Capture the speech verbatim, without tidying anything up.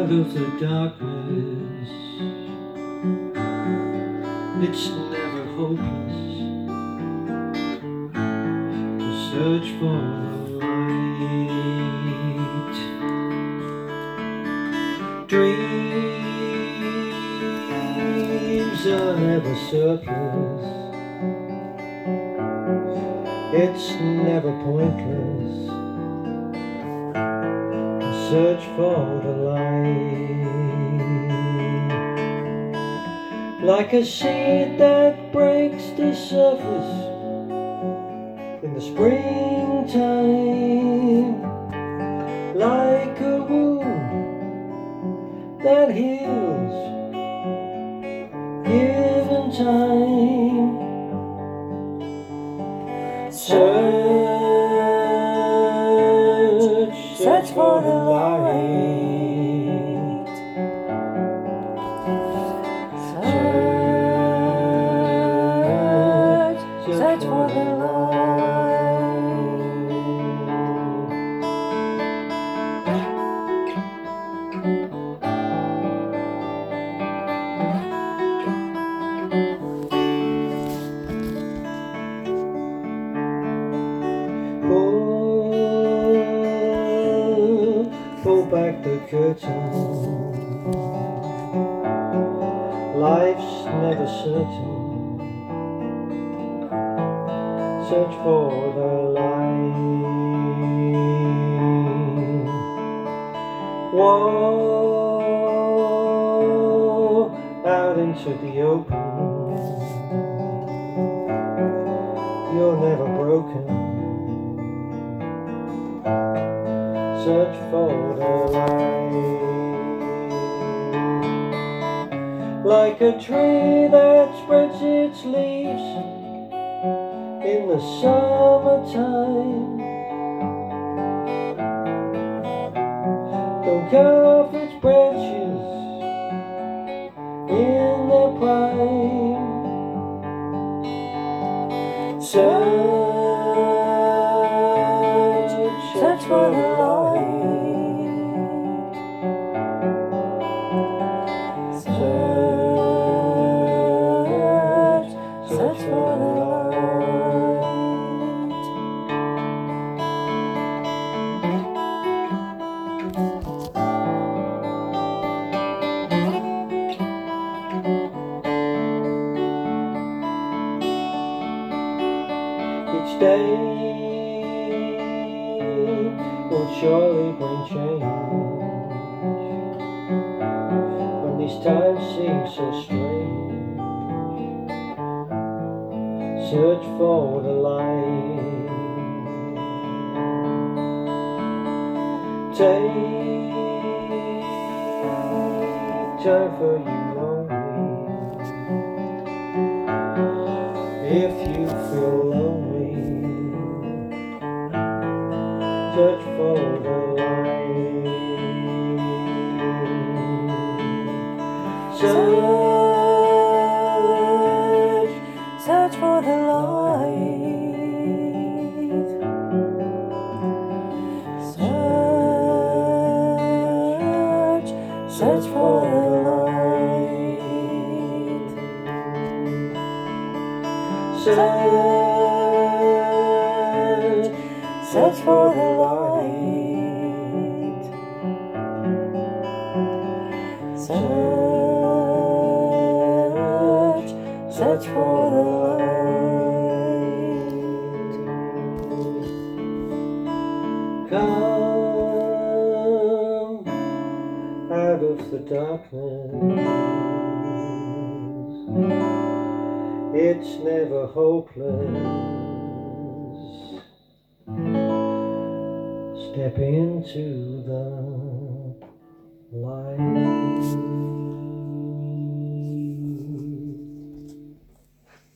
out of the darkness. It's never hopeless to search for the light. Dreams are never surplus. It's never pointless to search for the light. Like a seed that breaks the surface in the springtime, like a wound that heals given time. Search, search for the light. Search, search for the light. Pull, pull back the curtain. Life's never certain. Search for the light. Walk out into the open. You're never broken. Search for the light. Like a tree that spreads its leaves in the summertime, don't cut off its branches in their prime. Search, search for the light. Search, search for the light. Each day will surely bring change, when these times seem so strange. Search for the light. Take time for you only. If you feel lonely, search for the light. Search, search for the light. Search, search for the light. Search, search for the light. Search, search for the light. Come out of the darkness. It's never hopeless. Step into the light.